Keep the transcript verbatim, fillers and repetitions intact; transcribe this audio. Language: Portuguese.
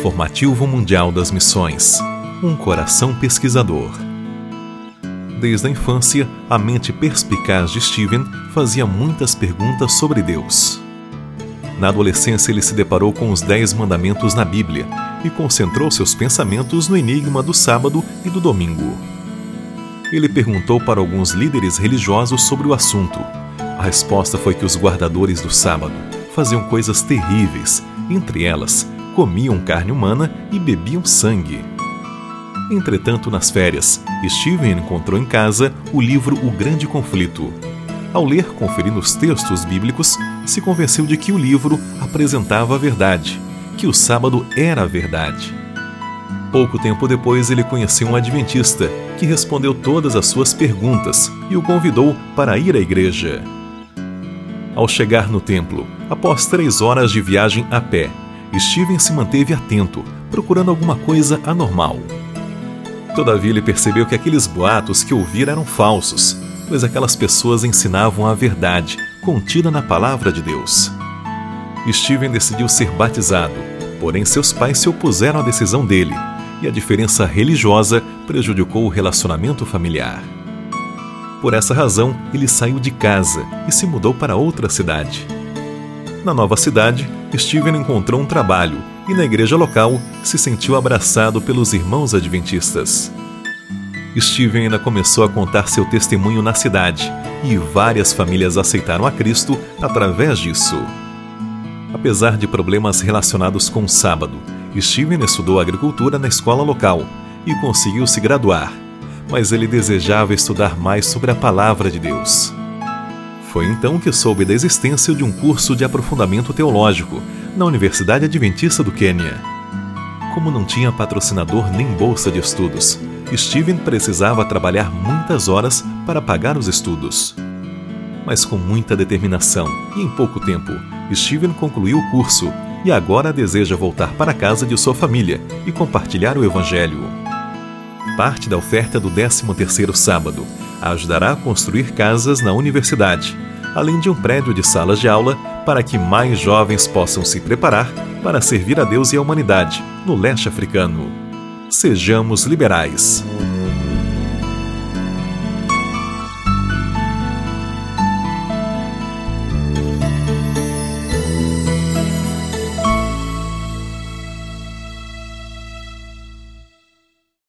Informativo Mundial das Missões. Um coração pesquisador. Desde a infância, a mente perspicaz de Steven fazia muitas perguntas sobre Deus. Na adolescência, ele se deparou com os Dez Mandamentos na Bíblia e concentrou seus pensamentos no enigma do sábado e do domingo. Ele perguntou para alguns líderes religiosos sobre o assunto. A resposta foi que os guardadores do sábado faziam coisas terríveis, entre elas, comiam carne humana e bebiam sangue. Entretanto, nas férias, Steven encontrou em casa o livro O Grande Conflito. Ao ler, conferindo os textos bíblicos, se convenceu de que o livro apresentava a verdade, que o sábado era a verdade. Pouco tempo depois, ele conheceu um adventista que respondeu todas as suas perguntas e o convidou para ir à igreja. Ao chegar no templo, após três horas de viagem a pé, Steven se manteve atento, procurando alguma coisa anormal. Todavia, ele percebeu que aqueles boatos que ouvira eram falsos, pois aquelas pessoas ensinavam a verdade, contida na palavra de Deus. Steven decidiu ser batizado, porém seus pais se opuseram à decisão dele, e a diferença religiosa prejudicou o relacionamento familiar. Por essa razão, ele saiu de casa e se mudou para outra cidade. Na nova cidade, Steven encontrou um trabalho e na igreja local se sentiu abraçado pelos irmãos adventistas. Steven ainda começou a contar seu testemunho na cidade e várias famílias aceitaram a Cristo através disso. Apesar de problemas relacionados com o sábado, Steven estudou agricultura na escola local e conseguiu se graduar, mas ele desejava estudar mais sobre a palavra de Deus. Foi então que soube da existência de um curso de aprofundamento teológico na Universidade Adventista do Quênia. Como não tinha patrocinador nem bolsa de estudos, Steven precisava trabalhar muitas horas para pagar os estudos. Mas com muita determinação e em pouco tempo, Steven concluiu o curso e agora deseja voltar para a casa de sua família e compartilhar o Evangelho. Parte da oferta do décimo terceiro sábado ajudará a construir casas na universidade, além de um prédio de salas de aula para que mais jovens possam se preparar para servir a Deus e a humanidade no leste africano. Sejamos liberais.